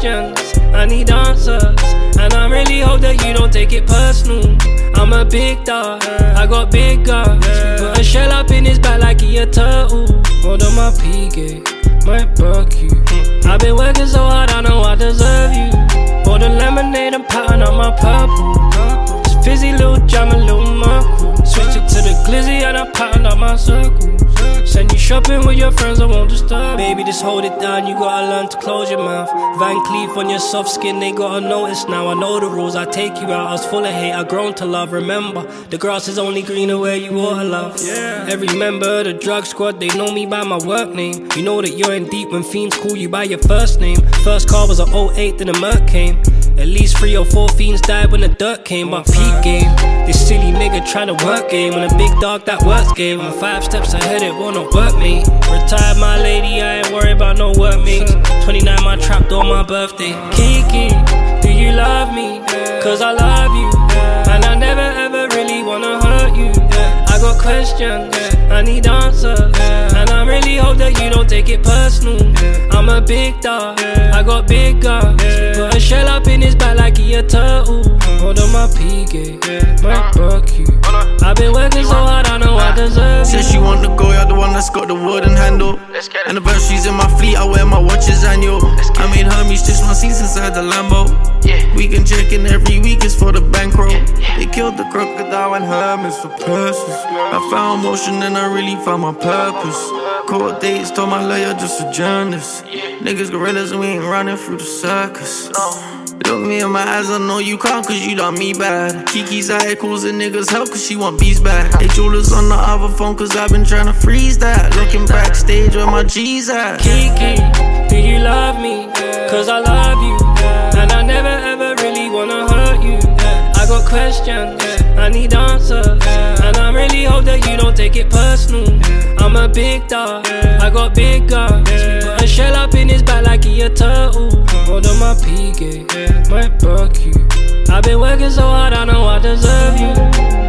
questions, I need answers, and I really hope that you don't take it personal. I'm a big dog, I got big guns. Put a shell up in his back like he a turtle. Hold on my P-gate, might broke you. I've been working so hard, I know I deserve you. Pour the lemonade and pattern on my purple. It's fizzy, little jam and little Merkle. Switch it to the glizzy and I pattern up my circle. Send you shopping with your friends, I won't disturb. Baby, just hold it down, you gotta learn to close your mouth. Van Cleef on your soft skin, they gotta notice now. I know the rules, I take you out. I was full of hate, I grown to love. Remember, the grass is only greener where you water love. Every member of the drug squad, they know me by my work name. You know that you're in deep when fiends call you by your first name. First car was a 08, then a Merc came. At least 3 or 4 fiends died when the dirt came. But peak game, this silly nigga tryna work game. When a big dog that works game. I'm 5 steps ahead, it wanna work me. Retired my lady, I ain't worried about no workmates. 29 my trap door my birthday. Kiki, do you love me? Cause I love you, and I never ever really wanna hurt you. I got questions, I need answers, and I really hope that you don't take it personal. I'm a big dog, I got big guns. Put a shell up in his back like he a turtle. Hold on my P-gate, might broke you. I've been working so hard, I know I deserve you. Says she want to go, you're the one that's got the wooden handle. Anniversaries in my fleet, I wear my watches annual. I made Hermes just one seats inside the Lambo. We can check in every week, it's for the bankroll. They killed the crocodile and Hermes for purses. I found motion and I really found my purpose. Court dates, told my lawyer just adjourn this. Niggas gorillas and we ain't running through the circus. Look me in my eyes, I know you can't cause you done me bad. Kiki's eye calls and niggas help cause she want bees back. Hey jewelers on the other phone cause I've been tryna freeze that. Looking backstage where my G's at. Kiki, do you love me? Cause I love you, and I never ever really wanna hurt you. I got questions, I need answers, and I really hope that you don't take it personal. I'm a big dog, I got big guns. Put a shell up in his back like he a turtle. Hold on my P-gate, might broke you. I've been working so hard, I know I deserve you.